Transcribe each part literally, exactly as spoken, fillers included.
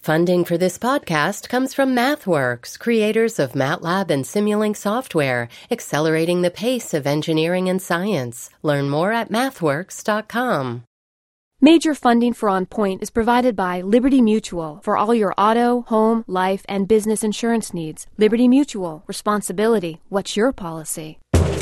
Funding for this podcast comes from MathWorks, creators of MATLAB and Simulink software, accelerating the pace of engineering and science. Learn more at mathworks dot com. Major funding for On Point is provided by Liberty Mutual for all your auto, home, life, and business insurance needs. Liberty Mutual. Responsibility. What's your policy?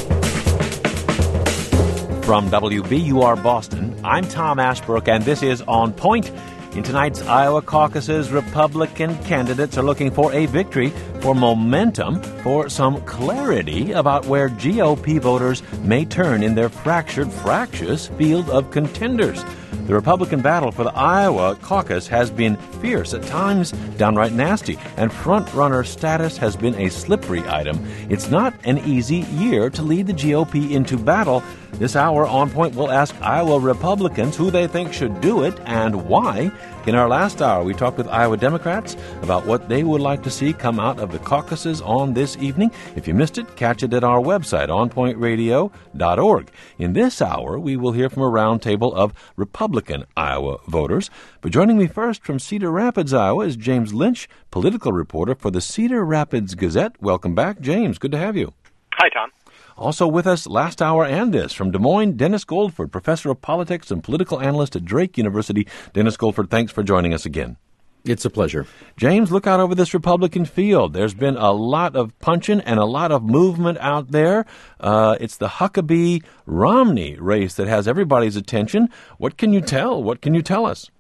From W B U R Boston, I'm Tom Ashbrook, and this is On Point. In tonight's Iowa caucuses, Republican candidates are looking for a victory, for momentum, for some clarity about where G O P voters may turn in their fractured, fractious field of contenders. The Republican battle for the Iowa caucus has been fierce, at times downright nasty, and front-runner status has been a slippery item. It's not an easy year to lead the G O P into battle. This hour, On Point will ask Iowa Republicans who they think should do it and why. In our last hour, we talked with Iowa Democrats about what they would like to see come out of the caucuses on this evening. If you missed it, catch it at our website, on point radio dot org. In this hour, we will hear from a roundtable of Republican Iowa voters. But joining me first from Cedar Rapids, Iowa, is James Lynch, political reporter for the Cedar Rapids Gazette. Welcome back, James. Good to have you. Hi, Tom. Also with us last hour and this, from Des Moines, Dennis Goldford, professor of politics and political analyst at Drake University. Dennis Goldford, thanks for joining us again. It's a pleasure. James, look out over this Republican field. There's been a lot of punching and a lot of movement out there. Uh, it's the Huckabee-Romney race that has everybody's attention. What can you tell? What can you tell us?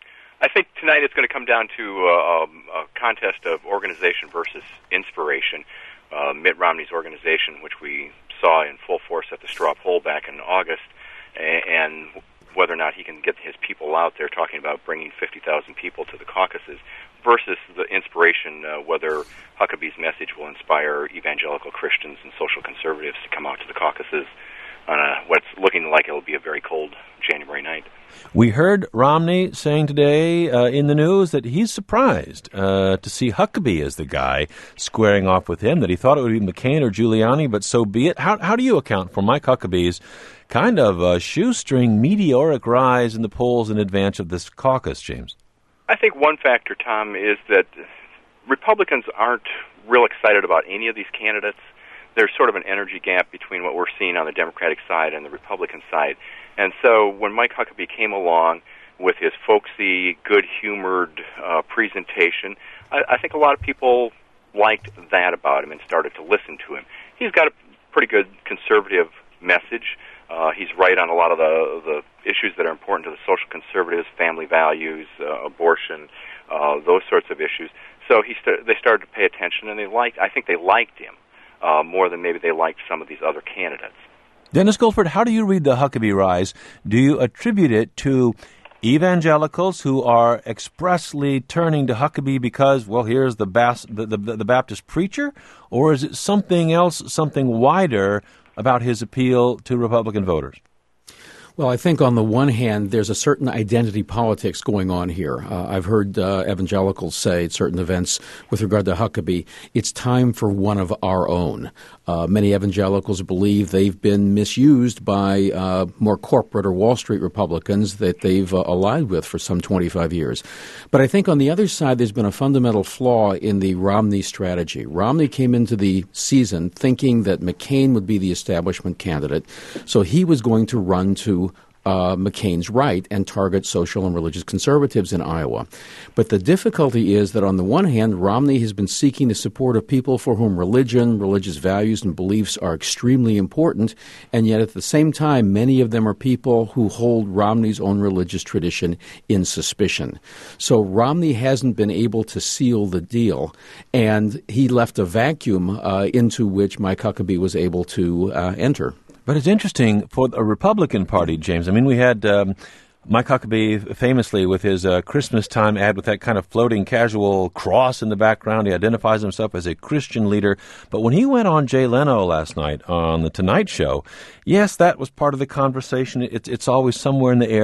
I think tonight it's going to come down to uh, um, a contest of organization versus inspiration. Uh, Mitt Romney's organization, which we saw in full force at the straw poll back in August, and whether or not he can get his people out there talking about bringing fifty thousand people to the caucuses, versus the inspiration, uh, whether Huckabee's message will inspire evangelical Christians and social conservatives to come out to the caucuses on a, what's looking like it'll be a very cold January night. We heard Romney saying today uh, in the news that he's surprised uh, to see Huckabee as the guy squaring off with him, that he thought it would be McCain or Giuliani, but so be it. How, how do you account for Mike Huckabee's kind of uh, shoestring meteoric rise in the polls in advance of this caucus, James? I think one factor, Tom, is that Republicans aren't real excited about any of these candidates. There's sort of an energy gap between what we're seeing on the Democratic side and the Republican side. And so when Mike Huckabee came along with his folksy, good-humored uh, presentation, I, I think a lot of people liked that about him and started to listen to him. He's got a pretty good conservative message. Uh, he's right on a lot of the, the issues that are important to the social conservatives, family values, uh, abortion, uh, those sorts of issues. So he st- they started to pay attention, and they liked. I think they liked him uh, more than maybe they liked some of these other candidates. Dennis Goldford, how do you read the Huckabee rise? Do you attribute it to evangelicals who are expressly turning to Huckabee because, well, here's the, Bas- the, the, the Baptist preacher? Or is it something else, something wider about his appeal to Republican voters? Well, I think on the one hand, there's a certain identity politics going on here. Uh, I've heard uh, evangelicals say at certain events with regard to Huckabee, it's time for one of our own. Uh, many evangelicals believe they've been misused by uh, more corporate or Wall Street Republicans that they've uh, allied with for some twenty-five years. But I think on the other side, there's been a fundamental flaw in the Romney strategy. Romney came into the season thinking that McCain would be the establishment candidate, so he was going to run to Uh, McCain's right and target social and religious conservatives in Iowa. But the difficulty is that on the one hand, Romney has been seeking the support of people for whom religion, religious values, and beliefs are extremely important, and yet at the same time, many of them are people who hold Romney's own religious tradition in suspicion. So Romney hasn't been able to seal the deal, and he left a vacuum uh, into which Mike Huckabee was able to uh, enter. But it's interesting for the Republican Party, James. I mean, we had um, Mike Huckabee famously with his uh, Christmas time ad with that kind of floating casual cross in the background. He identifies himself as a Christian leader. But when he went on Jay Leno last night on The Tonight Show, yes, that was part of the conversation. It's, it's always somewhere in the air.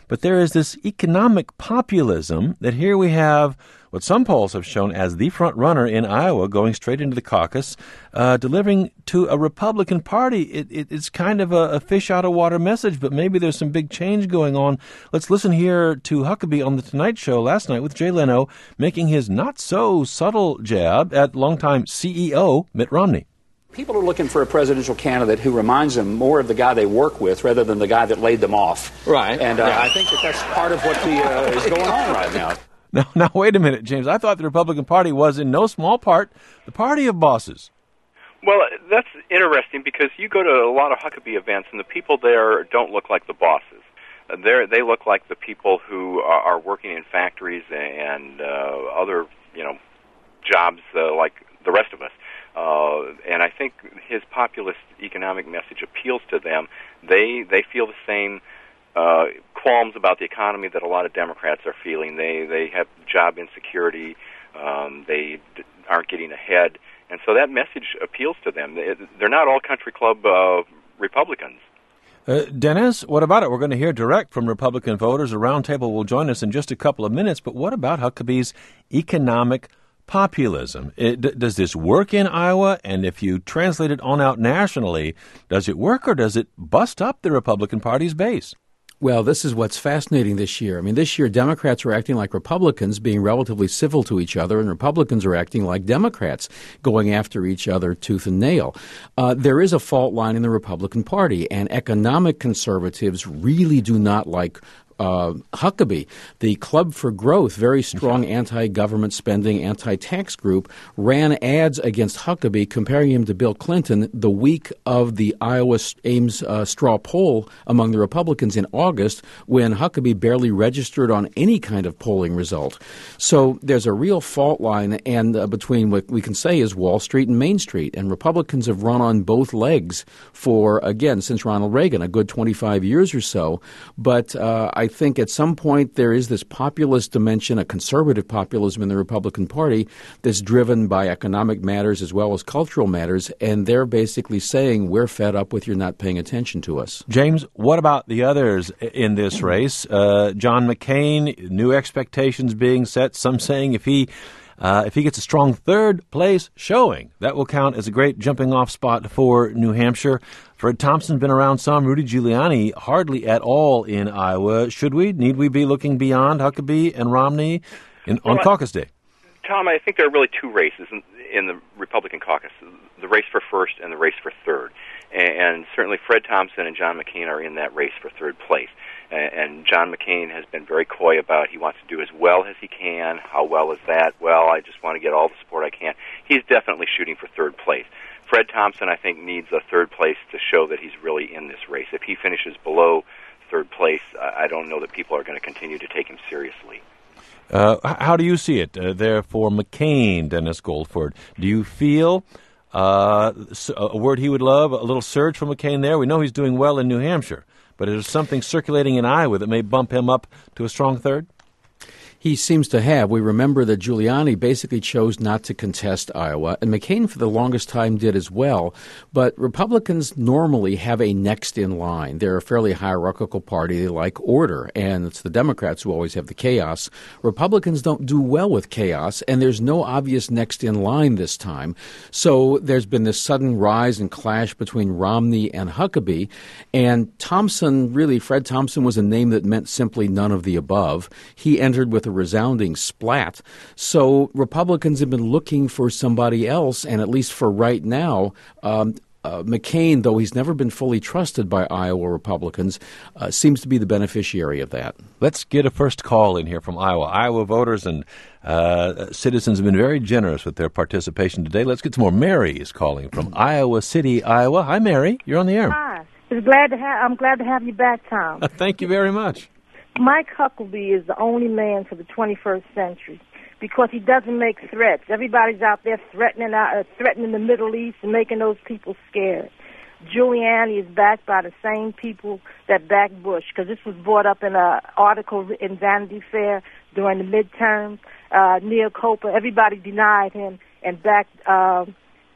But there is this economic populism that here we have what some polls have shown as the front runner in Iowa going straight into the caucus, uh, delivering to a Republican Party. It, it, it's kind of a, a fish out of water message, but maybe there's some big change going on. Let's listen here to Huckabee on The Tonight Show last night with Jay Leno making his not-so-subtle jab at longtime C E O Mitt Romney. People are looking for a presidential candidate who reminds them more of the guy they work with rather than the guy that laid them off. Right. And uh, yeah. I think that that's part of what the, uh, is going on right now. Now, now, wait a minute, James. I thought the Republican Party was, in no small part, the party of bosses. Well, that's interesting because you go to a lot of Huckabee events, and the people there don't look like the bosses. They're, they look like the people who are, are working in factories and uh, other, you know, jobs uh, like the rest of us. Uh, and I think his populist economic message appeals to them. They they feel the same uh, qualms about the economy that a lot of Democrats are feeling. They they have job insecurity. Um, they d- aren't getting ahead, and so that message appeals to them. They, they're not all country club uh, Republicans. Uh, Dennis, what about it? We're going to hear direct from Republican voters. A roundtable will join us in just a couple of minutes. But what about Huckabee's economic populism? It, d- does this work in Iowa? And if you translate it on out nationally, does it work or does it bust up the Republican Party's base? Well, this is what's fascinating this year. I mean, this year Democrats are acting like Republicans, being relatively civil to each other, and Republicans are acting like Democrats, going after each other tooth and nail. Uh, there is a fault line in the Republican Party, and economic conservatives really do not like Uh, Huckabee. The Club for Growth, very strong anti-government spending, anti-tax group, ran ads against Huckabee comparing him to Bill Clinton the week of the Iowa Ames uh, straw poll among the Republicans in August, when Huckabee barely registered on any kind of polling result. So there's a real fault line and uh, between what we can say is Wall Street and Main Street, and Republicans have run on both legs for, again, since Ronald Reagan, a good twenty-five years or so. But uh, I think at some point there is this populist dimension, a conservative populism in the Republican Party that's driven by economic matters as well as cultural matters, and they're basically saying we're fed up with you not paying attention to us. James, what about the others in this race? Uh, John McCain, new expectations being set, some saying if he Uh, if he gets a strong third-place showing, that will count as a great jumping-off spot for New Hampshire. Fred Thompson's been around some. Rudy Giuliani hardly at all in Iowa. Should we? Need we be looking beyond Huckabee and Romney in, on well, caucus day? Tom, I think there are really two races in, in the Republican caucus, the race for first and the race for third. And, and certainly Fred Thompson and John McCain are in that race for third place. And John McCain has been very coy about he wants to do as well as he can. How well is that? Well, I just want to get all the support I can. He's definitely shooting for third place. Fred Thompson, I think, needs a third place to show that he's really in this race. If he finishes below third place, I don't know that people are going to continue to take him seriously. Uh, how do you see it uh, there for McCain, Dennis Goldford? Do you feel uh, a word he would love, a little surge for McCain there? We know he's doing well in New Hampshire. But is there something circulating in Iowa that may bump him up to a strong third? He seems to have. We remember that Giuliani basically chose not to contest Iowa, and McCain for the longest time did as well. But Republicans normally have a next in line. They're a fairly hierarchical party. They like order, and it's the Democrats who always have the chaos. Republicans don't do well with chaos, and there's no obvious next in line this time. So there's been this sudden rise and clash between Romney and Huckabee, and Thompson, really, Fred Thompson was a name that meant simply none of the above. He entered with a resounding splat. So Republicans have been looking for somebody else, and at least for right now, um, uh, McCain, though he's never been fully trusted by Iowa Republicans, uh, seems to be the beneficiary of that. Let's get a first call in here from Iowa. Iowa voters and uh, citizens have been very generous with their participation today. Let's get some more. Mary is calling from Iowa City, Iowa. Hi, Mary. You're on the air. Hi. It's glad to have, I'm glad to have you back, Tom. Uh, thank you very much. Mike Huckabee is the only man for the twenty-first century because he doesn't make threats. Everybody's out there threatening uh, threatening the Middle East and making those people scared. Giuliani is backed by the same people that backed Bush, because this was brought up in an article in Vanity Fair during the midterms. Uh, Neil Coper, everybody denied him and backed uh,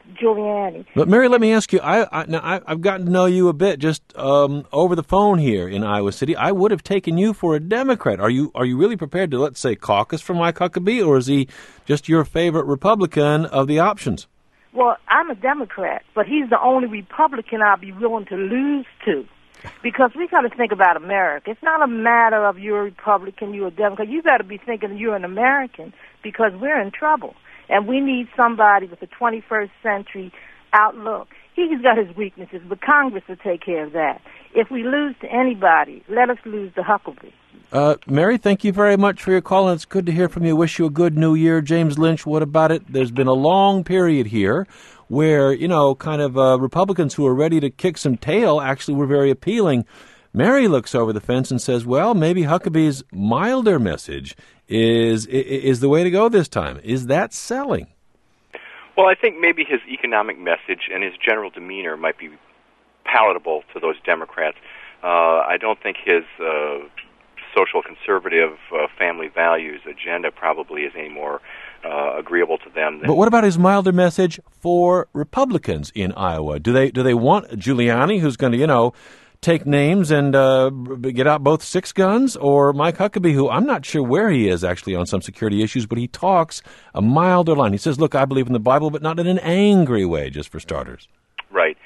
Giuliani. But Mary, let me ask you. I, I now I, I've gotten to know you a bit just um, over the phone here in Iowa City. I would have taken you for a Democrat. Are you are you really prepared to, let's say, caucus for Mike Huckabee, or is he just your favorite Republican of the options? Well, I'm a Democrat, but he's the only Republican I'll be willing to lose to. Because we got to think about America. It's not a matter of you're a Republican, you're a Democrat. You got to be thinking you're an American, because we're in trouble. And we need somebody with a twenty-first century outlook. He's got his weaknesses, but Congress will take care of that. If we lose to anybody, let us lose to Huckabee. Uh, Mary, thank you very much for your call, and it's good to hear from you. Wish you a good new year. James Lynch, what about it? There's been a long period here where, you know, kind of uh, Republicans who are ready to kick some tail actually were very appealing. Mary looks over the fence and says, well, maybe Huckabee's milder message is is the way to go this time. Is that selling? Well, I think maybe his economic message and his general demeanor might be palatable to those Democrats. Uh, I don't think his uh, social conservative uh, family values agenda probably is any more uh, agreeable to them than... But what about his milder message for Republicans in Iowa? Do they do they want Giuliani, who's going to, you know, take names and uh, get out both six guns, or Mike Huckabee, who I'm not sure where he is actually on some security issues, but he talks a milder line. He says, look, I believe in the Bible, but not in an angry way, just for starters. Right.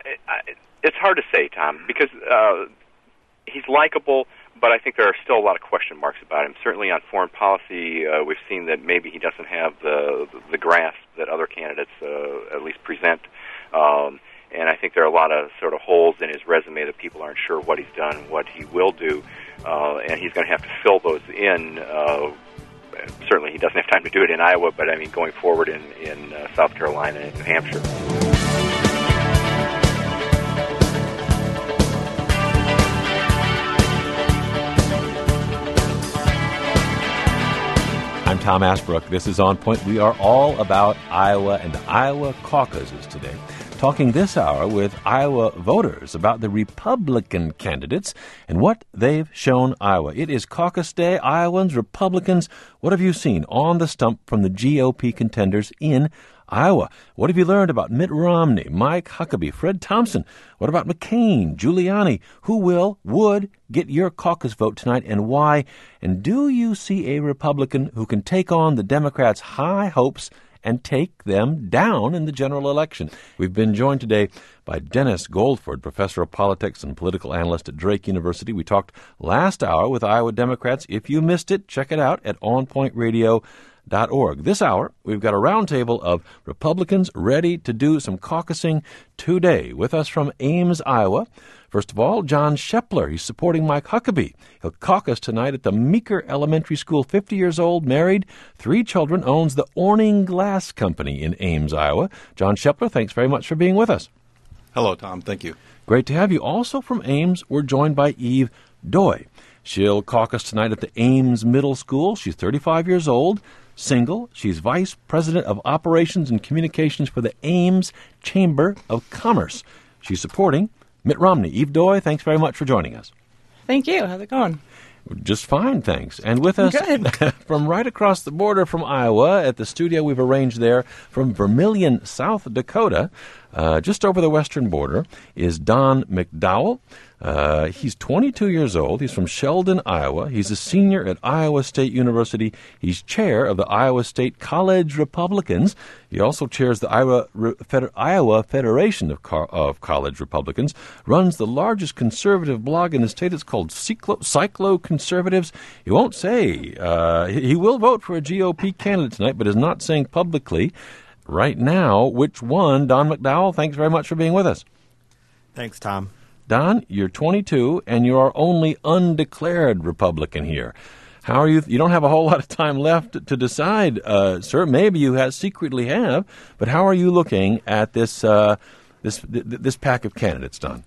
It's hard to say, Tom, because uh, he's likable, but I think there are still a lot of question marks about him. Certainly on foreign policy, uh, we've seen that maybe he doesn't have the the grasp that other candidates uh, at least present. Um, and I think there are a lot of sort of holes in his resume that people aren't sure what he's done, what he will do, uh, and he's going to have to fill those in. Uh, certainly he doesn't have time to do it in Iowa, but I mean going forward in, in uh, South Carolina and New Hampshire. I'm Tom Ashbrook. This is On Point. We are all about Iowa and the Iowa caucuses today, talking this hour with Iowa voters about the Republican candidates and what they've shown Iowa. It is caucus day. Iowans, Republicans, what have you seen on the stump from the G O P contenders in Iowa? What have you learned about Mitt Romney, Mike Huckabee, Fred Thompson? What about McCain, Giuliani? Who will, would get your caucus vote tonight, and why? And do you see a Republican who can take on the Democrats' high hopes and take them down in the general election? We've been joined today by Dennis Goldford, professor of politics and political analyst at Drake University. We talked last hour with Iowa Democrats. If you missed it, check it out at on point radio dot org. This hour, we've got a roundtable of Republicans ready to do some caucusing today. With us from Ames, Iowa, first of all, John Shepler. He's supporting Mike Huckabee. He'll caucus tonight at the Meeker Elementary School. fifty years old, married, three children, owns the Orning Glass Company in Ames, Iowa. John Shepler, thanks very much for being with us. Hello, Tom. Thank you. Great to have you. Also from Ames, we're joined by Eve Doy. She'll caucus tonight at the Ames Middle School. She's thirty-five years old, single. She's Vice President of Operations and Communications for the Ames Chamber of Commerce. She's supporting Mitt Romney. Eve Doy, thanks very much for joining us. Thank you. How's it going? Just fine, thanks. And with us from right across the border from Iowa at the studio we've arranged there from Vermillion, South Dakota, uh, just over the western border, is Don McDowell. Uh, he's twenty-two years old. He's from Sheldon, Iowa. He's a senior at Iowa State University. He's chair of the Iowa State College Republicans. He also chairs the Iowa, Feder- Iowa Federation of, Co- of College Republicans, runs the largest conservative blog in the state. It's called Cyclo, Cyclo Conservatives. He won't say. Uh, he, he will vote for a G O P candidate tonight, but is not saying publicly right now which one. Don McDowell, thanks very much for being with us. Thanks, Tom. Don, you're twenty-two, and you're our only undeclared Republican here. How are you? You don't have a whole lot of time left to decide, uh, sir. Maybe you have, secretly have, but how are you looking at this uh, this th- this pack of candidates, Don?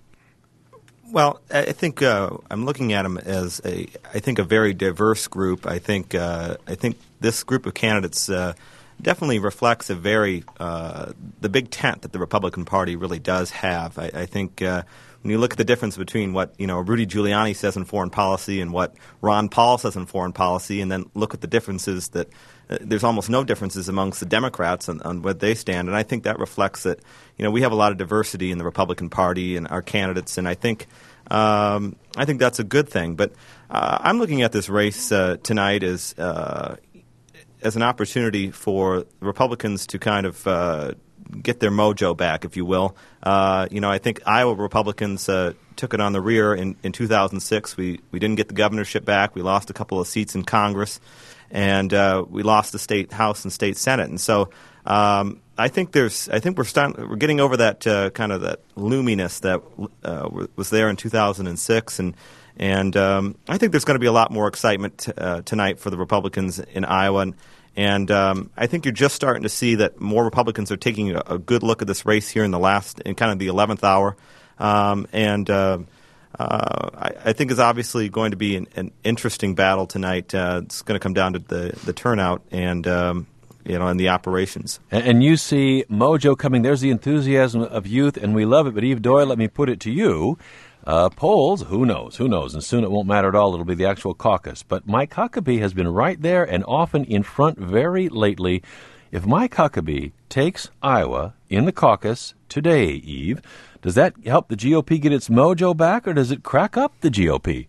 Well, I think uh, I'm looking at them as a, I think, a very diverse group. I think uh, I think this group of candidates uh, definitely reflects a very uh, the big tent that the Republican Party really does have. I, I think. Uh, when you look at the difference between what you know Rudy Giuliani says in foreign policy and what Ron Paul says in foreign policy, and then look at the differences that uh, there's almost no differences amongst the Democrats on, on what they stand, and I think that reflects that you know we have a lot of diversity in the Republican Party and our candidates, and I think um, I think that's a good thing. But uh, I'm looking at this race uh, tonight as uh, as an opportunity for Republicans to kind of uh, get their mojo back, if you will. Uh, you know, I think Iowa Republicans uh, took it on the rear in, in two thousand six. We we didn't get the governorship back. We lost a couple of seats in Congress, and uh, we lost the state House and state Senate. And so um, I think there's I think we're starting we're getting over that uh, kind of that loominess that uh, was there in two thousand six, and and um, I think there's going to be a lot more excitement t- uh, tonight for the Republicans in Iowa. And, And um, I think you're just starting to see that more Republicans are taking a, a good look at this race here in the last, in kind of the eleventh hour. Um, and uh, uh, I, I think it's obviously going to be an, an interesting battle tonight. Uh, it's going to come down to the, the turnout and, um, you know, and the operations. And, and you see mojo coming. There's the enthusiasm of youth, and we love it. But Eve Doyle, let me put it to you. Uh, polls, who knows, who knows, and soon it won't matter at all. It'll be the actual caucus. But Mike Huckabee has been right there and often in front very lately. If Mike Huckabee takes Iowa in the caucus today, Eve, does that help the G O P get its mojo back, or does it crack up the G O P?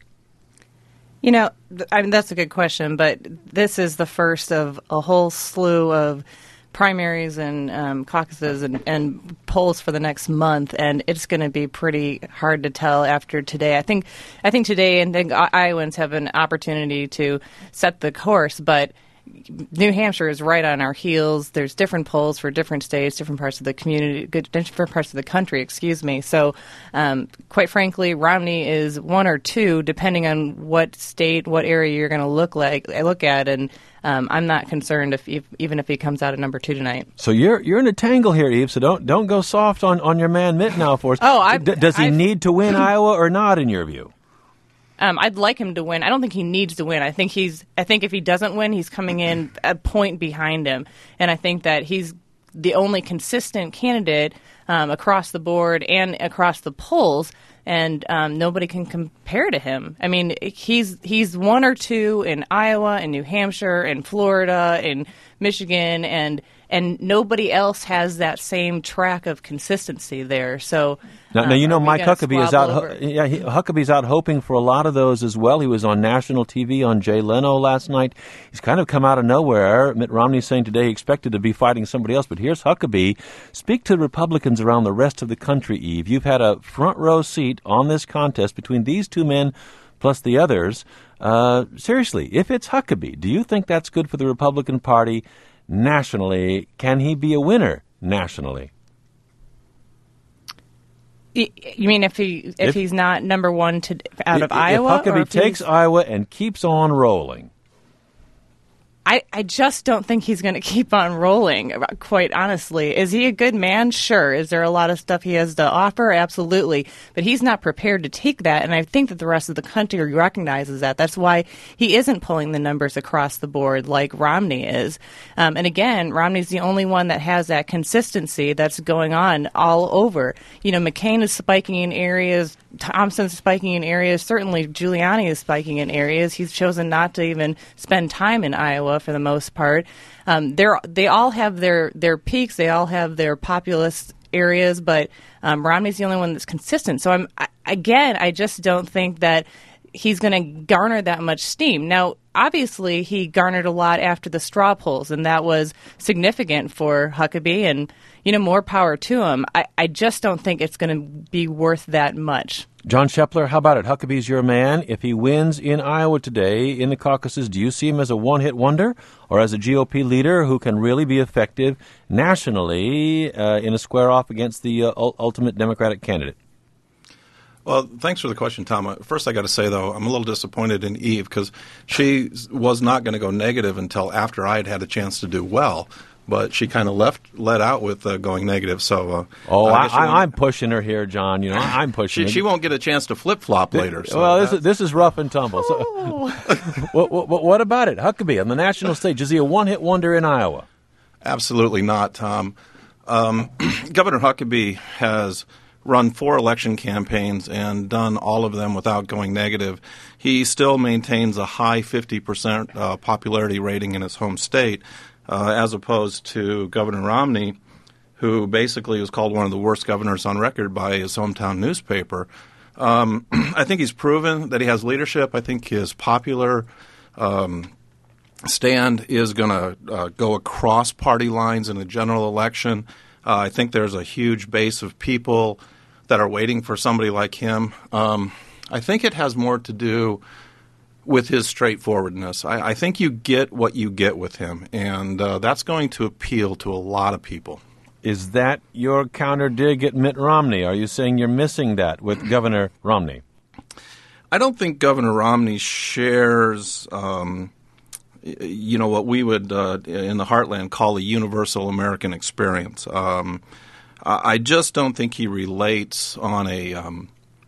You know, I mean, that's a good question, but this is the first of a whole slew of primaries and um, caucuses and, and polls for the next month, and it's going to be pretty hard to tell after today. I think, I think today, and think Iowans have an opportunity to set the course, but New Hampshire is right on our heels. There's different polls for different states, different parts of the community, different parts of the country, excuse me. So, um, quite frankly, Romney is one or two, depending on what state, what area you're going to look like, look at, and um, I'm not concerned if, if even if he comes out at number two tonight. So you're you're in a tangle here, Eve. So don't don't go soft on, on your man Mitt now for us. Oh, I D- does he I've, need to win Iowa or not, in your view? Um, I'd like him to win. I don't think he needs to win. I think he's. I think if he doesn't win, he's coming in a point behind him, and I think that he's the only consistent candidate um, across the board and across the polls, and um, nobody can compare to him. I mean, he's he's one or two in Iowa, and New Hampshire, and Florida, and Michigan, and and nobody else has that same track of consistency there. So. Now, um, now you know Mike Huckabee is out. Over? Yeah, he, Huckabee's out hoping for a lot of those as well. He was on national T V on Jay Leno last night. He's kind of come out of nowhere. Mitt Romney saying today he expected to be fighting somebody else, but here's Huckabee. Speak to Republicans around the rest of the country, Eve. You've had a front row seat on this contest between these two men plus the others. Uh, seriously, if it's Huckabee, do you think that's good for the Republican Party nationally? Can he be a winner nationally? You mean if he if, if he's not number one to out if, of Iowa? If Huckabee or if takes Iowa and keeps on rolling. I, I just don't think he's going to keep on rolling, quite honestly. Is he a good man? Sure. Is there a lot of stuff he has to offer? Absolutely. But he's not prepared to take that, and I think that the rest of the country recognizes that. That's why he isn't pulling the numbers across the board like Romney is. Um, and again, Romney's the only one that has that consistency that's going on all over. You know, McCain is spiking in areas, Thompson's spiking in areas, certainly Giuliani is spiking in areas. He's chosen not to even spend time in Iowa for the most part. Um, they're, they all have their, their peaks. They all have their populist areas, but um, Romney's the only one that's consistent. So, I'm I, again, I just don't think that he's going to garner that much steam. Now, obviously, he garnered a lot after the straw polls, and that was significant for Huckabee, and, you know, more power to him. I, I just don't think it's going to be worth that much. John Shepler, how about it? Huckabee's your man. If he wins in Iowa today in the caucuses, do you see him as a one-hit wonder or as a G O P leader who can really be effective nationally uh, in a square-off against the uh, ultimate Democratic candidate? Well, thanks for the question, Tom. First, I got to say, though, I'm a little disappointed in Eve because she was not going to go negative until after I had had a chance to do well. But she kind of left, let out with uh, going negative. So, uh, oh, I I, I'm pushing her here, John. You know, I'm pushing. she, her. She won't get a chance to flip flop later. So well, this is this is rough and tumble. So, what, what, what about it, Huckabee on the national stage? Is he a one-hit wonder in Iowa? Absolutely not, Tom. Um, Governor Huckabee has run four election campaigns and done all of them without going negative, he still maintains a high fifty percent uh, popularity rating in his home state, uh, as opposed to Governor Romney, who basically was called one of the worst governors on record by his hometown newspaper. Um, I think he's proven that he has leadership. I think his popular um, stand is going to uh, go across party lines in the general election. Uh, I think there's a huge base of people that are waiting for somebody like him. Um, I think it has more to do with his straightforwardness. I, I think you get what you get with him, and uh, that's going to appeal to a lot of people. Is that your counter dig at Mitt Romney? Are you saying you're missing that with Governor Romney? I don't think Governor Romney shares um, you know, what we would uh, in the heartland call a universal American experience. Um, I just don't think he relates on a um,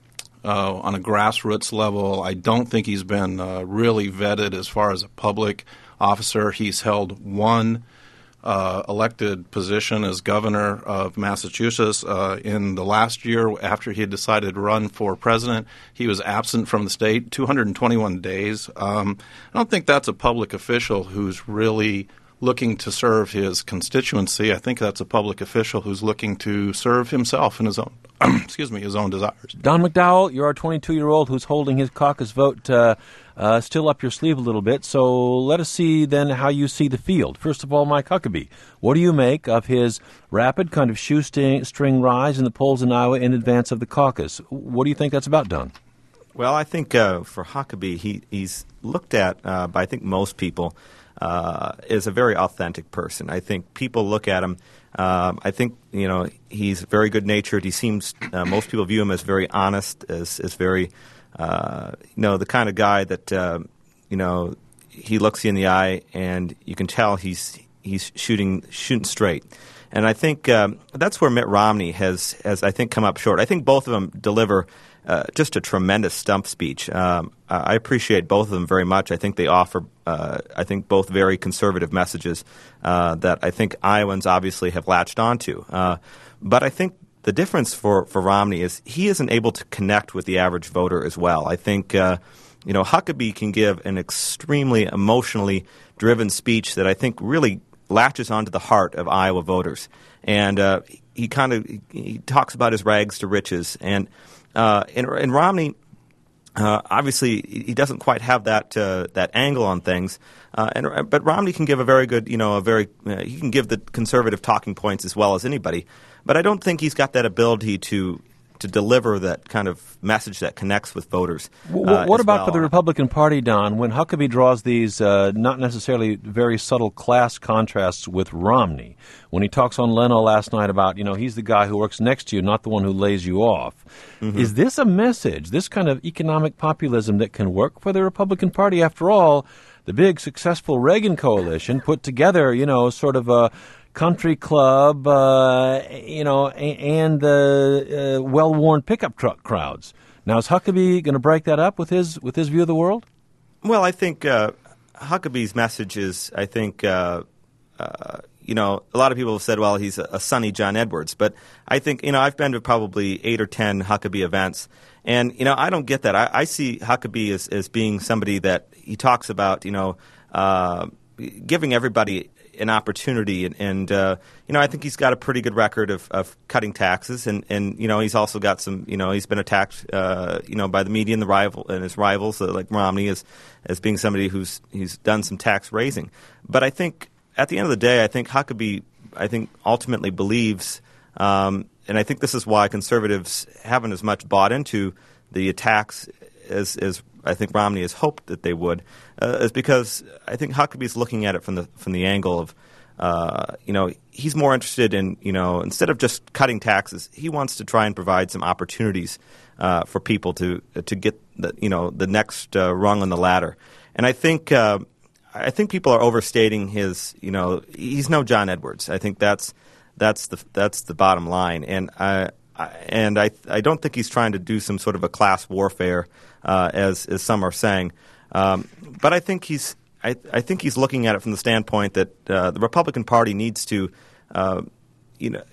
uh, on a grassroots level. I don't think he's been uh, really vetted as far as a public officer. He's held one uh, elected position as governor of Massachusetts. Uh, in the last year, after he had decided to run for president, he was absent from the state two hundred twenty-one days. Um, I don't think that's a public official who's really looking to serve his constituency. I think that's a public official who's looking to serve himself and his own, excuse me, his own desires. Don McDowell, you're a twenty-two-year-old who's holding his caucus vote uh, uh, still up your sleeve a little bit. So let us see then how you see the field. First of all, Mike Huckabee, what do you make of his rapid kind of shoestring rise in the polls in Iowa in advance of the caucus? What do you think that's about, Don? Well, I think uh, for Huckabee, he, he's looked at uh, by I think most people uh, as a very authentic person. I think people look at him. Um, I think you know he's very good-natured. He seems uh, most people view him as very honest, as as very uh, you know the kind of guy that uh, you know he looks you in the eye and you can tell he's he's shooting shooting straight. And I think um, that's where Mitt Romney has has I think come up short. I think both of them deliver Uh, just a tremendous stump speech. Um, I appreciate both of them very much. I think they offer, uh, I think, both very conservative messages uh, that I think Iowans obviously have latched onto. Uh, but I think the difference for, for Romney is he isn't able to connect with the average voter as well. I think, uh, you know, Huckabee can give an extremely emotionally driven speech that I think really latches onto the heart of Iowa voters. And uh, he kind of he talks about his rags to riches. And Uh, and, and Romney, uh, obviously, he doesn't quite have that uh, that angle on things. Uh, and but Romney can give a very good, you know, a very uh, he can give the conservative talking points as well as anybody. But I don't think he's got that ability to to deliver that kind of message that connects with voters. Uh, what about well. for the Republican Party, Don, when Huckabee draws these uh, not necessarily very subtle class contrasts with Romney? When he talks on Leno last night about, you know, he's the guy who works next to you, not the one who lays you off. Mm-hmm. Is this a message, this kind of economic populism that can work for the Republican Party? After all, the big successful Reagan coalition put together, you know, sort of a country club, uh, you know, and the uh, well-worn pickup truck crowds. Now, is Huckabee going to break that up with his with his view of the world? Well, I think uh, Huckabee's message is, I think, uh, uh, you know, a lot of people have said, well, he's a, a sunny John Edwards. But I think, you know, I've been to probably eight or ten Huckabee events. And, you know, I don't get that. I, I see Huckabee as, as being somebody that he talks about, you know, uh, giving everybody an opportunity, and, and uh, you know, I think he's got a pretty good record of, of cutting taxes, and, and you know, he's also got some, you know, he's been attacked, uh, you know, by the media and the rival and his rivals, uh, like Romney, as as being somebody who's he's done some tax raising. But I think at the end of the day, I think Huckabee, I think ultimately believes, um, and I think this is why conservatives haven't as much bought into the attacks as as I think Romney has hoped that they would, uh, is because I think Huckabee's looking at it from the from the angle of, uh, you know, he's more interested in, you know, instead of just cutting taxes, he wants to try and provide some opportunities uh, for people to to get the you know the next uh, rung on the ladder. And I think uh, I think people are overstating his, you know, he's no John Edwards. I think that's that's the that's the bottom line. And I. And I I don't think he's trying to do some sort of a class warfare, uh, as as some are saying. Um, but I think he's I, I think he's looking at it from the standpoint that uh, the Republican Party needs to, uh, you know,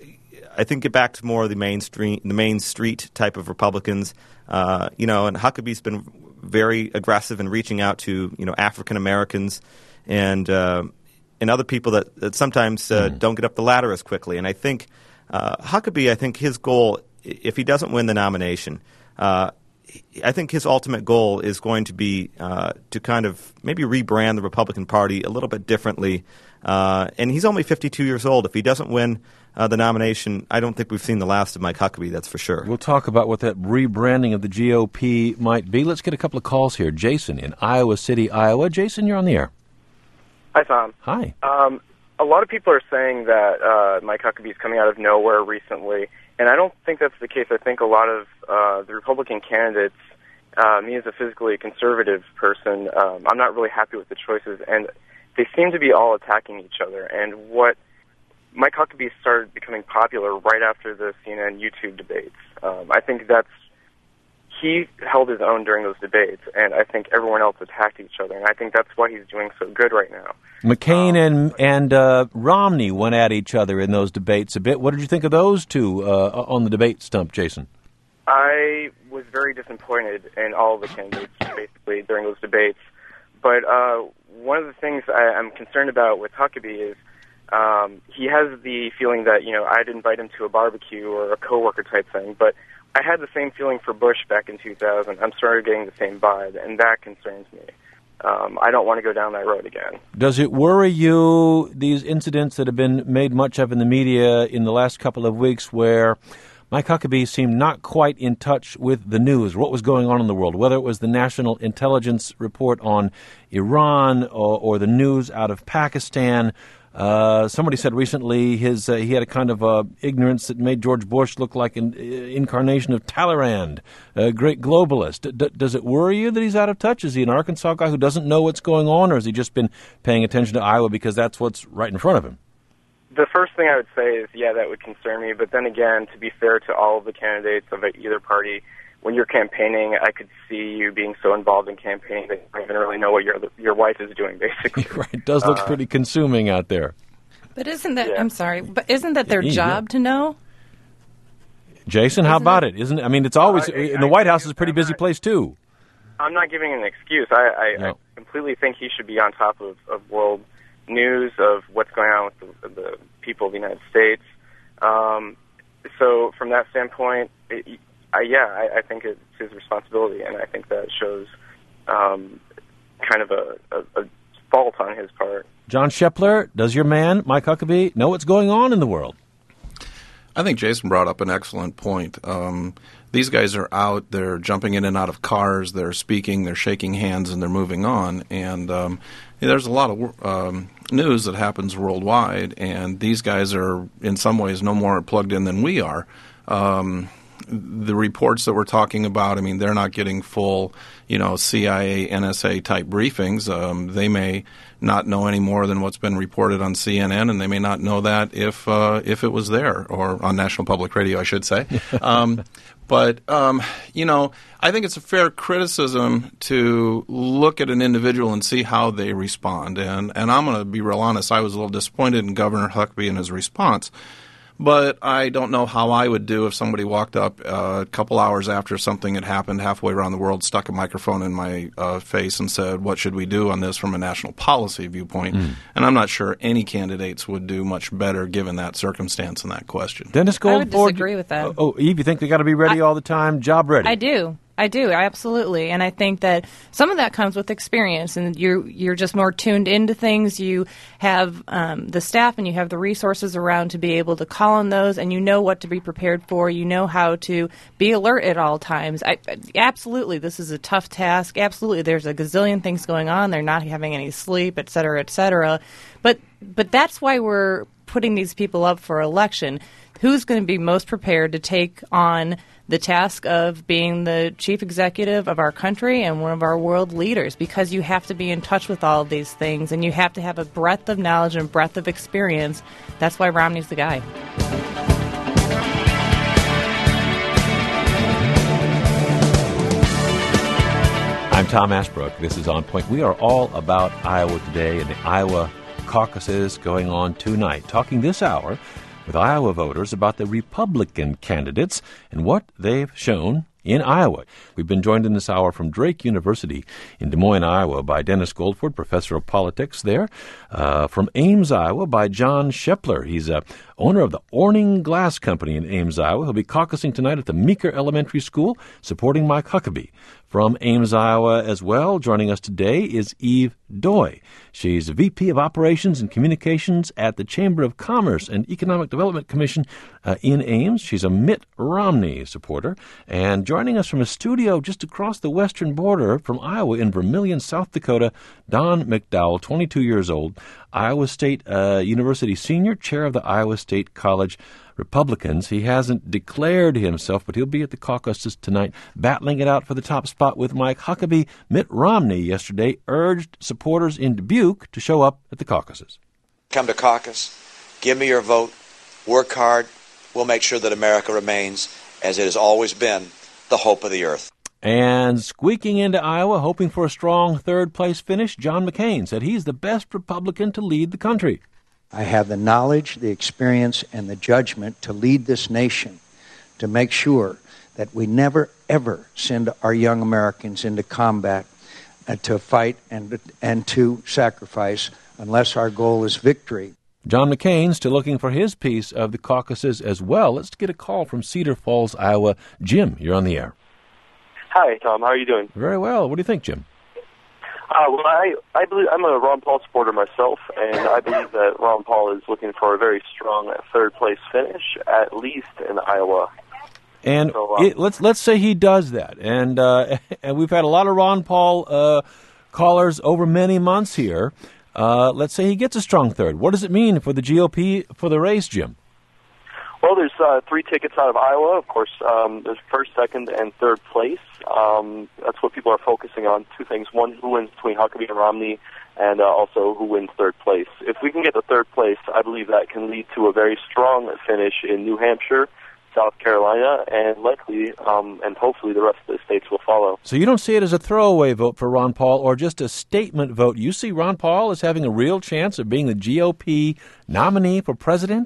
I think get back to more of the mainstream, the main street type of Republicans. Uh, you know, and Huckabee's been very aggressive in reaching out to, you know, African Americans and uh, and other people that, that sometimes uh, mm. don't get up the ladder as quickly. And I think uh, Huckabee, I think his goal, if he doesn't win the nomination, uh, I think his ultimate goal is going to be uh, to kind of maybe rebrand the Republican Party a little bit differently. Uh, and he's only fifty-two years old. If he doesn't win uh, the nomination, I don't think we've seen the last of Mike Huckabee, that's for sure. We'll talk about what that rebranding of the G O P might be. Let's get a couple of calls here. Jason in Iowa City, Iowa. Jason, you're on the air. Hi, Tom. Hi. Um, a lot of people are saying that uh, Mike Huckabee is coming out of nowhere recently, and I don't think that's the case. I think a lot of uh, the Republican candidates, uh, me as a physically conservative person, um, I'm not really happy with the choices, and they seem to be all attacking each other. And what Mike Huckabee started becoming popular right after the C N N YouTube debates. Um, I think that's he held his own during those debates, and I think everyone else attacked each other, and I think that's why he's doing so good right now. McCain um, and and uh, Romney went at each other in those debates a bit. What did you think of those two uh, on the debate stump, Jason? I was very disappointed in all of the candidates, basically, during those debates. But uh, one of the things I, I'm concerned about with Huckabee is um, he has the feeling that, you know, I'd invite him to a barbecue or a coworker type thing, but I had the same feeling for Bush back in two thousand. I'm started getting the same vibe, and that concerns me. Um, I don't want to go down that road again. Does it worry you, these incidents that have been made much of in the media in the last couple of weeks where Mike Huckabee seemed not quite in touch with the news, what was going on in the world, whether it was the National Intelligence Report on Iran or, or the news out of Pakistan? Uh, somebody said recently his uh, he had a kind of uh, ignorance that made George Bush look like an uh, incarnation of Talleyrand, a great globalist. D- does it worry you that he's out of touch? Is he an Arkansas guy who doesn't know what's going on, or has he just been paying attention to Iowa because that's what's right in front of him? The first thing I would say is, yeah, that would concern me. But then again, to be fair to all of the candidates of either party, when you're campaigning, I could see you being so involved in campaigning that you don't even really know what your your wife is doing, basically. Right. It does look uh, pretty consuming out there. But isn't that, yeah. I'm sorry, but isn't that their yeah, job yeah. to know? Jason, how isn't about it? it? Isn't it? I mean, it's always, uh, in the White House is a pretty busy place, too. I'm not giving an excuse. I, I, no. I completely think he should be on top of, of world news, of what's going on with the, the people of the United States. Um, so from that standpoint, it, I, yeah, I, I think it's his responsibility, and I think that shows um, kind of a, a, a fault on his part. John Shepler, does your man, Mike Huckabee, know what's going on in the world? I think Jason brought up an excellent point. Um, these guys are out, they're jumping in and out of cars, they're speaking, they're shaking hands, and they're moving on. And um, there's a lot of um, news that happens worldwide, and these guys are in some ways no more plugged in than we are. Um, the reports that we're talking about, I mean, they're not getting full, you know, C I A, N S A type briefings. Um, they may not know any more than what's been reported on C N N, and they may not know that if uh, if it was there, or on National Public Radio, I should say. um, but, um, you know, I think it's a fair criticism to look at an individual and see how they respond. And, and I'm going to be real honest, I was a little disappointed in Governor Huckabee and his response. But I don't know how I would do if somebody walked up uh, a couple hours after something had happened halfway around the world, stuck a microphone in my uh, face and said, what should we do on this from a national policy viewpoint? Mm. And I'm not sure any candidates would do much better given that circumstance and that question. Dennis Goldford, I would disagree with that. Oh, Eve, you think they got to be ready I, all the time, job ready? I do. I do, absolutely. And I think that some of that comes with experience, and you're, you're just more tuned into things. You have um, the staff and you have the resources around to be able to call on those, and you know what to be prepared for. You know how to be alert at all times. I, absolutely, this is a tough task. Absolutely, there's a gazillion things going on. They're not having any sleep, et cetera, et cetera. But, but that's why we're putting these people up for election. Who's going to be most prepared to take on the task of being the chief executive of our country and one of our world leaders? Because you have to be in touch with all of these things, and you have to have a breadth of knowledge and breadth of experience. That's why Romney's the guy. I'm Tom Ashbrook. This is On Point. We are all about Iowa today and the Iowa caucuses going on tonight. Talking this hour with Iowa voters about the Republican candidates and what they've shown in Iowa. We've been joined in this hour from Drake University in Des Moines, Iowa, by Dennis Goldford, professor of politics there. Uh, from Ames, Iowa, by John Shepler. He's a owner of the Orning Glass Company in Ames, Iowa. He'll be caucusing tonight at the Meeker Elementary School, supporting Mike Huckabee. From Ames, Iowa as well, joining us today is Eve Doy. She's V P of Operations and Communications at the Chamber of Commerce and Economic Development Commission uh, in Ames. She's a Mitt Romney supporter. And joining us from a studio just across the western border from Iowa in Vermillion, South Dakota, Don McDowell, twenty-two years old, Iowa State uh, University senior, chair of the Iowa State College Republicans. He hasn't declared himself, but he'll be at the caucuses tonight, battling it out for the top spot with Mike Huckabee. Mitt Romney yesterday urged supporters in Dubuque to show up at the caucuses. Come to caucus, give me your vote, work hard. We'll make sure that America remains, as it has always been, the hope of the earth. And squeaking into Iowa, hoping for a strong third-place finish, John McCain said he's the best Republican to lead the country. I have the knowledge, the experience, and the judgment to lead this nation, to make sure that we never, ever send our young Americans into combat uh, to fight and, and to sacrifice unless our goal is victory. John McCain still looking for his piece of the caucuses as well. Let's get a call from Cedar Falls, Iowa. Jim, you're on the air. Hi, Tom. How are you doing? Very well. What do you think, Jim? Uh, well, I, I believe I'm a Ron Paul supporter myself, and I believe that Ron Paul is looking for a very strong third-place finish, at least in Iowa. And so, uh, it, let's let's say he does that, and uh, and we've had a lot of Ron Paul uh, callers over many months here. Uh, let's say he gets a strong third. What does it mean for the G O P for the race, Jim? Well, there's uh, three tickets out of Iowa. Of course, um, there's first, second, and third place. Um, that's what people are focusing on. Two things. One, who wins between Huckabee and Romney, and uh, also who wins third place. If we can get the third place, I believe that can lead to a very strong finish in New Hampshire, South Carolina, and likely, um, and hopefully the rest of the states will follow. So you don't see it as a throwaway vote for Ron Paul or just a statement vote. You see Ron Paul as having a real chance of being the G O P nominee for president?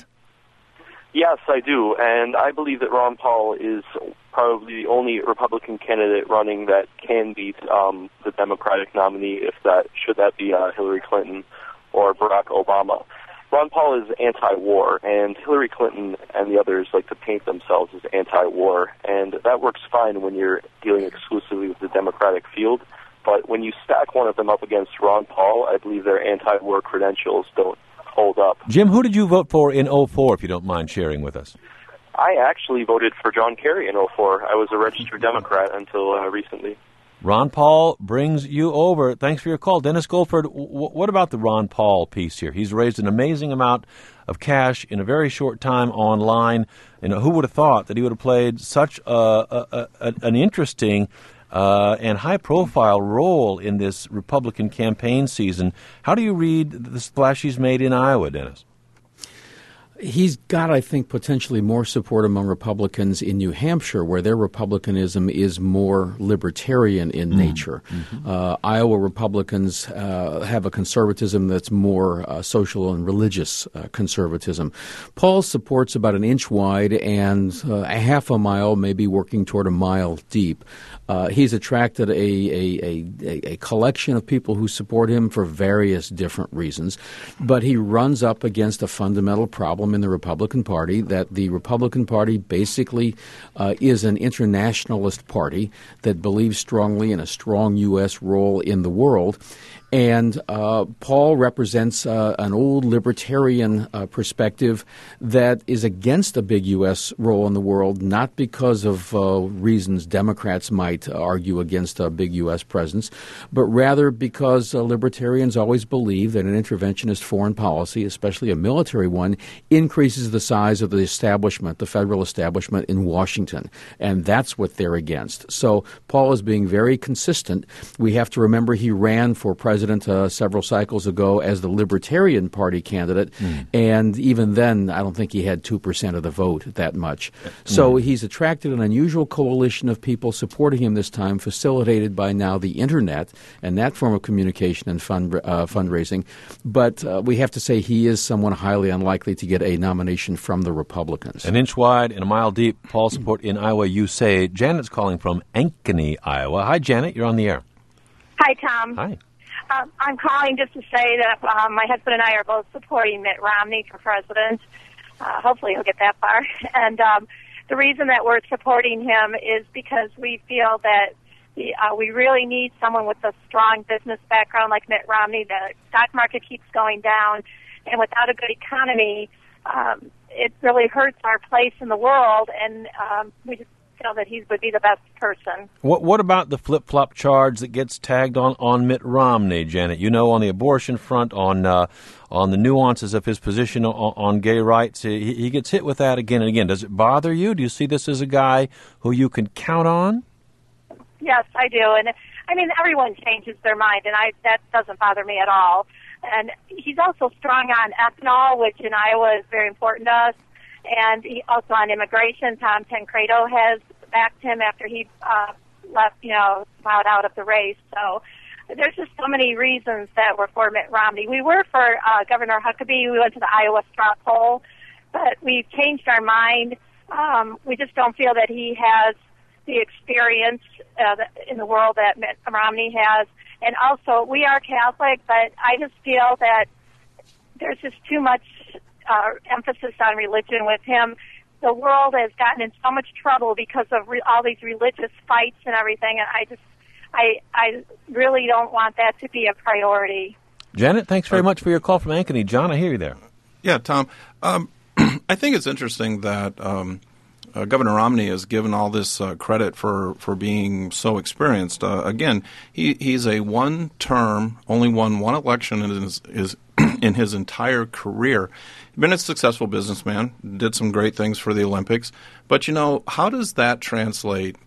Yes, I do, and I believe that Ron Paul is probably the only Republican candidate running that can beat um, the Democratic nominee, if that should that be uh, Hillary Clinton or Barack Obama. Ron Paul is anti-war, and Hillary Clinton and the others like to paint themselves as anti-war, and that works fine when you're dealing exclusively with the Democratic field. But when you stack one of them up against Ron Paul, I believe their anti-war credentials don't hold up. Jim, who did you vote for in oh four, if you don't mind sharing with us? I actually voted for John Kerry in oh four. I was a registered Democrat until uh, recently. Ron Paul brings you over. Thanks for your call. Dennis Goldford, w- what about the Ron Paul piece here? He's raised an amazing amount of cash in a very short time online. You know, who would have thought that he would have played such a, a, a, an interesting Uh, and high-profile role in this Republican campaign season? How do you read the splash he's made in Iowa, Dennis? He's got, I think, potentially more support among Republicans in New Hampshire, where their Republicanism is more libertarian in mm. nature. Mm-hmm. Uh, Iowa Republicans uh, have a conservatism that's more uh, social and religious uh, conservatism. Paul support's about an inch wide and uh, a half a mile, maybe working toward a mile deep. Uh, he's attracted a, a, a, a collection of people who support him for various different reasons, but he runs up against a fundamental problem in the Republican Party, that the Republican Party basically uh, is an internationalist party that believes strongly in a strong U S role in the world. And uh, Paul represents uh, an old libertarian uh, perspective that is against a big U S role in the world, not because of uh, reasons Democrats might argue against a big U S presence, but rather because uh, libertarians always believe that an interventionist foreign policy, especially a military one, increases the size of the establishment, the federal establishment in Washington. And that's what they're against. So Paul is being very consistent. We have to remember he ran for president president uh, several cycles ago as the Libertarian Party candidate, mm. and even then, I don't think he had two percent of the vote that much. So mm. he's attracted an unusual coalition of people supporting him this time, facilitated by now the Internet and that form of communication and fund, uh, fundraising. But uh, we have to say he is someone highly unlikely to get a nomination from the Republicans. An inch wide and a mile deep, Paul support in Iowa, you say. Janet's calling from Ankeny, Iowa. Hi, Janet. You're on the air. Hi, Tom. Hi. Um, I'm calling just to say that um, my husband and I are both supporting Mitt Romney for president. Uh, hopefully he'll get that far. And um, the reason that we're supporting him is because we feel that the, uh, we really need someone with a strong business background like Mitt Romney. The stock market keeps going down, and without a good economy, um, it really hurts our place in the world, and um, we just feel that he would be the best person. What What about the flip-flop charge that gets tagged on, on Mitt Romney, Janet? You know, on the abortion front, on uh, on the nuances of his position on, on gay rights, he, he gets hit with that again and again. Does it bother you? Do you see this as a guy who you can count on? Yes, I do. And, I mean, everyone changes their mind, and I that doesn't bother me at all. And he's also strong on ethanol, which in Iowa is very important to us. And he also on immigration. Tom Tancredo has backed him after he uh, left, you know, bowed out of the race. So there's just so many reasons that we're for Mitt Romney. We were for uh, Governor Huckabee. We went to the Iowa straw poll, but we've changed our mind. Um, we just don't feel that he has the experience uh, in the world that Mitt Romney has. And also, we are Catholic, but I just feel that there's just too much uh, emphasis on religion with him. The world has gotten in so much trouble because of re- all these religious fights and everything, and I just, I, I really don't want that to be a priority. Janet, thanks very much for your call from Ankeny. John, I hear you there. Yeah, Tom. Um, I think it's interesting that um, uh, Governor Romney is given all this uh, credit for, for being so experienced. Uh, again, he, he's a one-term, only won one election in his, his in his entire career. He's been a successful businessman, did some great things for the Olympics. But, you know, how does that translate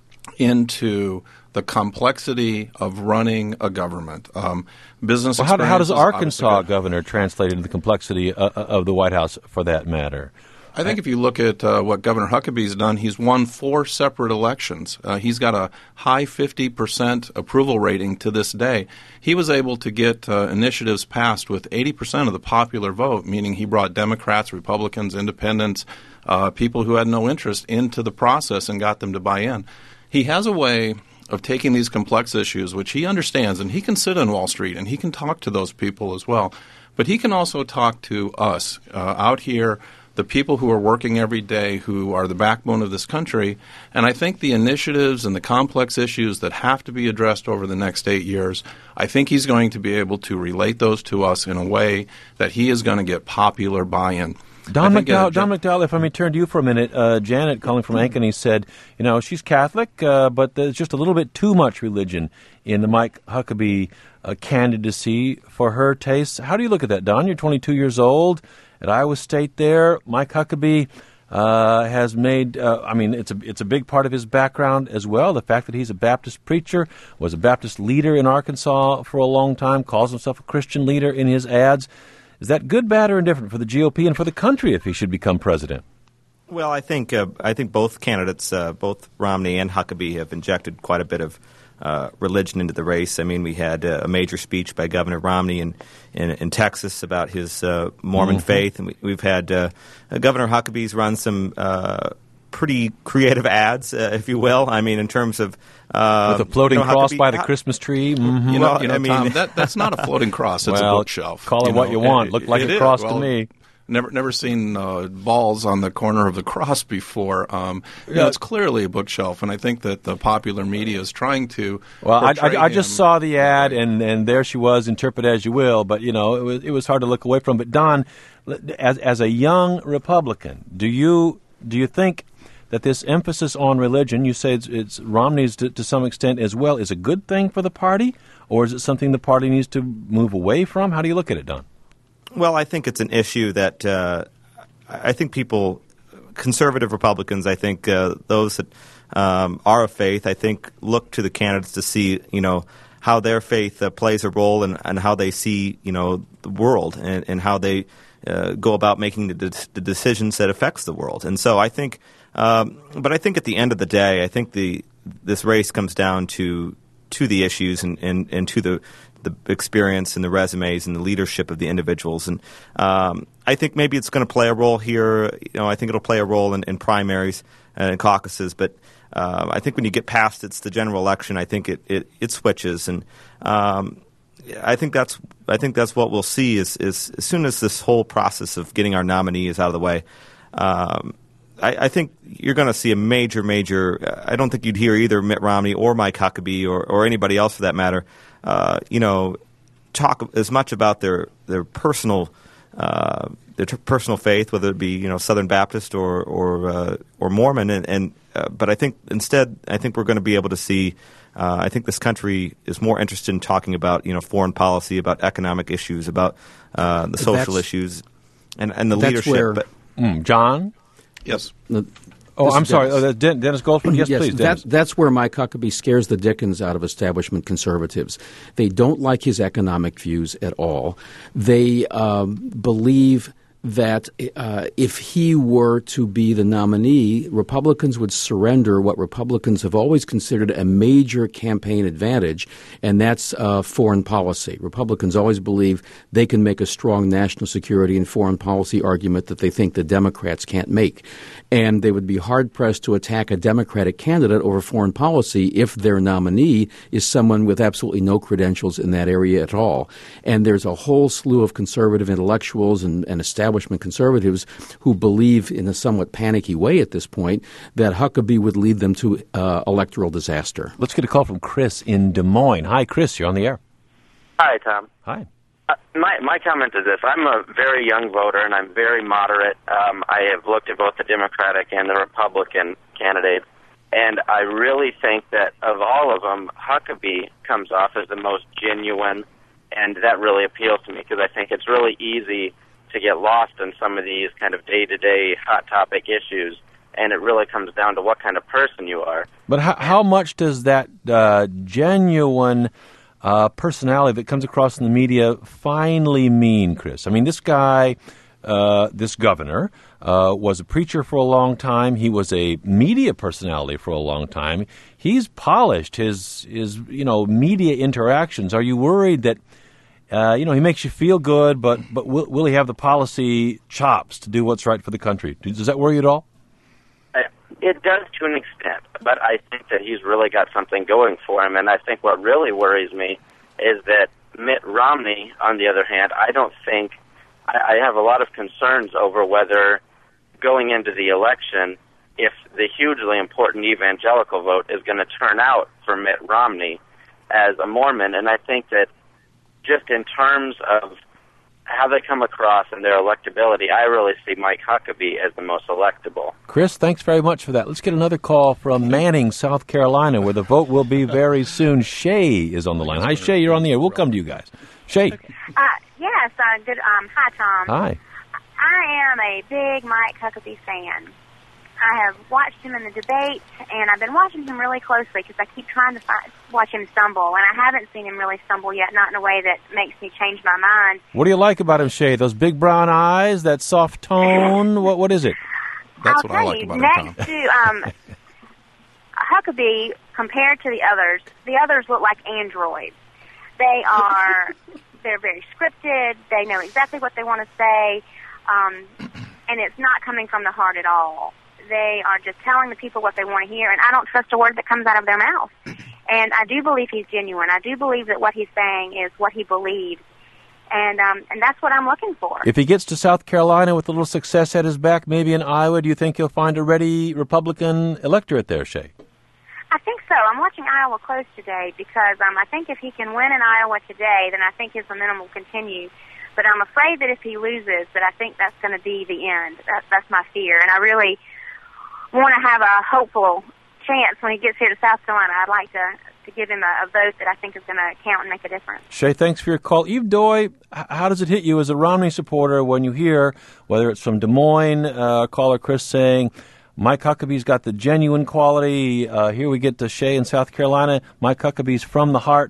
into the complexity of running a government? Um, business well, how, how does experience is Arkansas governor translate into the complexity uh, of the White House, for that matter? I think if you look at uh, what Governor Huckabee's done, he's won four separate elections. Uh, he's got a high fifty percent approval rating to this day. He was able to get uh, initiatives passed with eighty percent of the popular vote, meaning he brought Democrats, Republicans, independents, uh, people who had no interest into the process and got them to buy in. He has a way of taking these complex issues, which he understands, and he can sit on Wall Street and he can talk to those people as well. But he can also talk to us uh, out here, the people who are working every day, who are the backbone of this country. And I think the initiatives and the complex issues that have to be addressed over the next eight years, I think he's going to be able to relate those to us in a way that he is going to get popular buy-in. Don McDowell, Don McDowell, if I may turn to you for a minute, uh, Janet, calling from Ankeny, said, you know, she's Catholic, uh, but there's just a little bit too much religion in the Mike Huckabee uh, candidacy for her tastes. How do you look at that, Don? You're twenty-two years old at Iowa State there. Mike Huckabee uh, has made, uh, I mean, it's a, it's a big part of his background as well, the fact that he's a Baptist preacher, was a Baptist leader in Arkansas for a long time, calls himself a Christian leader in his ads. Is that good, bad, or indifferent for the G O P and for the country if he should become president? Well, I think uh, I think both candidates, uh, both Romney and Huckabee, have injected quite a bit of uh, religion into the race. I mean, we had uh, a major speech by Governor Romney in in, in Texas about his uh, Mormon mm-hmm. faith, and we, we've had uh, uh, Governor Huckabee's run some uh, pretty creative ads, uh, if you will. I mean, in terms of uh, with a floating you know, cross Huckabee, by the Christmas tree. Mm-hmm. You know, well, you know I mean, Tom, that, that's not a floating cross. It's well, a bookshelf. Call it you what know? you want. It, Looked like it a cross well, to me. Never, never seen uh, balls on the corner of the cross before. Um, you yeah. know, it's clearly a bookshelf, and I think that the popular media is trying to. Well, I, I, I just him. saw the ad, and, and there she was. Interpret as you will, but you know, it was it was hard to look away from. But Don, as as a young Republican, do you do you think that this emphasis on religion, you say it's, it's Romney's to, to some extent as well, is a good thing for the party, or is it something the party needs to move away from? How do you look at it, Don? Well, I think it's an issue that uh, I think people, conservative Republicans, I think uh, those that um, are of faith, I think look to the candidates to see, you know, how their faith uh, plays a role in, in how they see, you know, the world and, and how they uh, go about making the, de- the decisions that affects the world. And so I think, um, but I think at the end of the day, I think the this race comes down to to the issues and, and, and to the the experience and the resumes and the leadership of the individuals. And um, I think maybe it's going to play a role here. You know, I think it'll play a role in, in primaries and caucuses. But uh, I think when you get past it's the general election, I think it, it, it switches. And um, I think that's I think that's what we'll see is, is as soon as this whole process of getting our nominee is out of the way, um, I, I think you're going to see a major, major – I don't think you'd hear either Mitt Romney or Mike Huckabee or, or anybody else for that matter – Uh, you know, talk as much about their their personal uh, their t- personal faith, whether it be you know Southern Baptist or or uh, or Mormon, and, and uh, but I think instead, I think we're going to be able to see. Uh, I think this country is more interested in talking about you know foreign policy, about economic issues, about uh, the social that's, issues, and and the that's leadership. Where, but mm, John, yes. The, Oh, I'm sorry. Oh, Den- Dennis Goldford? Yes, yes, please, Dennis. That, that's where Mike Huckabee scares the dickens out of establishment conservatives. They don't like his economic views at all. They um, believe that uh, if he were to be the nominee, Republicans would surrender what Republicans have always considered a major campaign advantage, and that's uh, foreign policy. Republicans always believe they can make a strong national security and foreign policy argument that they think the Democrats can't make. And they would be hard-pressed to attack a Democratic candidate over foreign policy if their nominee is someone with absolutely no credentials in that area at all. And there's a whole slew of conservative intellectuals and, and establishment conservatives who believe in a somewhat panicky way at this point that Huckabee would lead them to uh, electoral disaster. Let's get a call from Chris in Des Moines. Hi, Chris. You're on the air. Hi, Tom. Hi. Uh, my my comment is this: I'm a very young voter, and I'm very moderate. Um, I have looked at both the Democratic and the Republican candidates, and I really think that of all of them, Huckabee comes off as the most genuine, and that really appeals to me because I think it's really easy to get lost in some of these kind of day-to-day hot topic issues, and it really comes down to what kind of person you are. But how, how much does that uh, genuine uh, personality that comes across in the media finally mean, Chris? I mean, this guy, uh, this governor, uh, was a preacher for a long time. He was a media personality for a long time. He's polished his, his you know, media interactions. Are you worried that Uh, you know, he makes you feel good, but but will, will he have the policy chops to do what's right for the country? Does that worry you at all? It does to an extent, but I think that he's really got something going for him, and I think what really worries me is that Mitt Romney, on the other hand, I don't think, I, I have a lot of concerns over whether going into the election, if the hugely important evangelical vote is going to turn out for Mitt Romney as a Mormon, and I think that just in terms of how they come across and their electability, I really see Mike Huckabee as the most electable. Chris, thanks very much for that. Let's get another call from Manning, South Carolina, where the vote will be very soon. Shay is on the line. Hi, Shay, you're on the air. We'll come to you guys. Shay. Uh, yes, uh, good. Um, hi, Tom. Hi. I am a big Mike Huckabee fan. I have watched him in the debates, and I've been watching him really closely because I keep trying to find, watch him stumble, and I haven't seen him really stumble yet, not in a way that makes me change my mind. What do you like about him, Shay? Those big brown eyes, that soft tone? What What is it? That's I'll what I tell like you, about next him, Tom. to um, Huckabee, compared to the others, the others look like androids. They are, they're very scripted. They know exactly what they want to say, um, and it's not coming from the heart at all. They are just telling the people what they want to hear, and I don't trust a word that comes out of their mouth. And I do believe he's genuine. I do believe that what he's saying is what he believes, and um, and that's what I'm looking for. If he gets to South Carolina with a little success at his back, maybe in Iowa, do you think he'll find a ready Republican electorate there, Shay? I think so. I'm watching Iowa close today because um, I think if he can win in Iowa today, then I think his momentum will continue. But I'm afraid that if he loses, that I think that's going to be the end. That, that's my fear, and I really want to have a hopeful chance when he gets here to South Carolina. I'd like to, to give him a, a vote that I think is going to count and make a difference. Shay, thanks for your call. Eve Doy, how does it hit you as a Romney supporter when you hear, whether it's from Des Moines, uh, caller Chris saying, Mike Huckabee's got the genuine quality. Uh, here we get to Shay in South Carolina. Mike Huckabee's from the heart.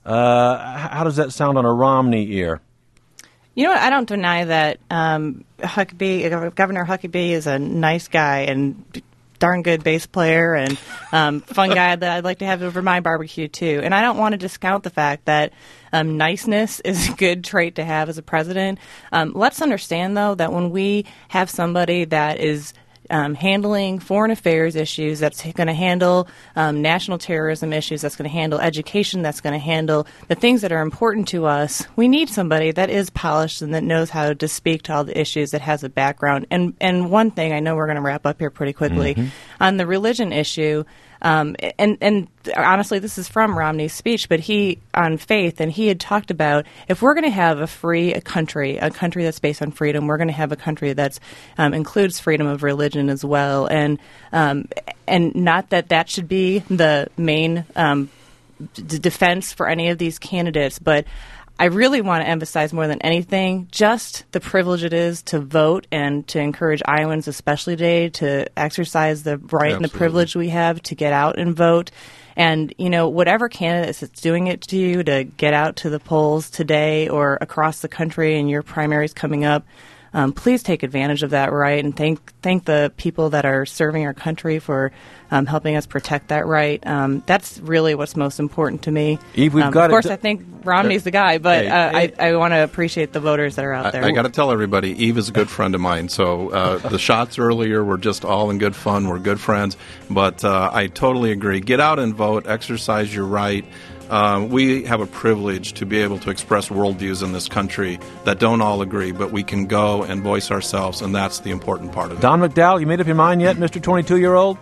Uh, how does that sound on a Romney ear? You know what? I don't deny that um, Huckabee, Governor Huckabee is a nice guy and darn good bass player and um, fun guy that I'd like to have over my barbecue, too. And I don't want to discount the fact that um, niceness is a good trait to have as a president. Um, let's understand, though, that when we have somebody that is Um, handling foreign affairs issues, that's going to handle um, national terrorism issues, that's going to handle education, that's going to handle the things that are important to us. We need somebody that is polished and that knows how to speak to all the issues, that has a background. And and one thing, I know we're going to wrap up here pretty quickly, mm-hmm. on the religion issue, um, and, and honestly, this is from Romney's speech, but he, on faith, and he had talked about if we're going to have a free a country, a country that's based on freedom, we're going to have a country that um, includes freedom of religion as well. And um, and not that that should be the main um, d- defense for any of these candidates, but I really want to emphasize more than anything just the privilege it is to vote and to encourage Iowans, especially today, to exercise the right Absolutely. And the privilege we have to get out and vote. And, you know, whatever candidate is doing it to you to get out to the polls today or across the country and your primaries coming up, Um, please take advantage of that right and thank thank the people that are serving our country for um, helping us protect that right. Um, that's really what's most important to me. Eve, we've um, got of course, it. I think Romney's the guy, but Hey, uh, hey. I, I want to appreciate the voters that are out there. I, I got to tell everybody, Eve is a good friend of mine. So uh, the shots earlier were just all in good fun. We're good friends. But uh, I totally agree. Get out and vote. Exercise your right. Um, we have a privilege to be able to express worldviews in this country that don't all agree, but we can go and voice ourselves, and that's the important part of it. Don McDowell, you made up your mind yet, Mister twenty-two-year-old?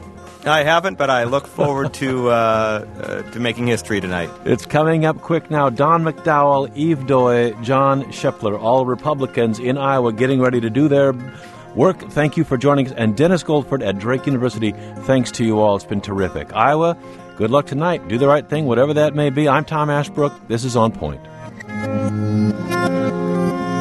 I haven't, but I look forward to uh, uh, to making history tonight. It's coming up quick now. Don McDowell, Eve Doy, John Scheffler, all Republicans in Iowa getting ready to do their work. Thank you for joining us. And Dennis Goldford at Drake University, thanks to you all. It's been terrific. Iowa, good luck tonight. Do the right thing, whatever that may be. I'm Tom Ashbrook. This is On Point.